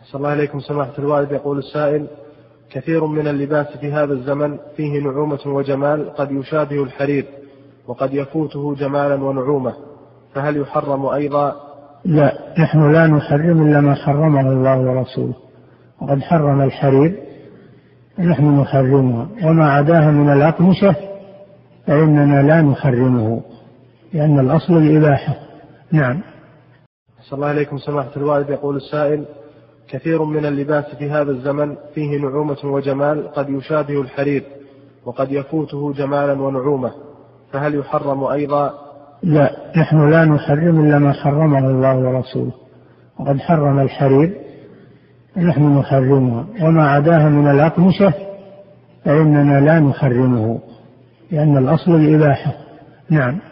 صلى الله عليكم سماحة الوالد. يقول السائل: كثير من اللباس في هذا الزمن فيه نعومة وجمال قد يشابه الحرير وقد يفوته جمالا ونعومة، فهل يحرم أيضا؟ لا، نحن لا نحرم إلا ما حرمه الله ورسوله، وقد حرم الحرير نحن نحرمها، وما عداها من الأقمشة فإننا لا نحرمه لأن الأصل الإباحة. نعم. صلى الله عليكم سماحة الوالد. يقول السائل: كثير من اللباس في هذا الزمن فيه نعومة وجمال قد يشابه الحرير وقد يفوته جمالا ونعومة، فهل يحرم أيضا؟ لا، نحن لا نحرم إلا ما حرمه الله ورسوله، وقد حرم الحرير نحن نحرمها، وما عداها من الأقمشة فإننا لا نحرمه لأن الأصل الإباحة. نعم.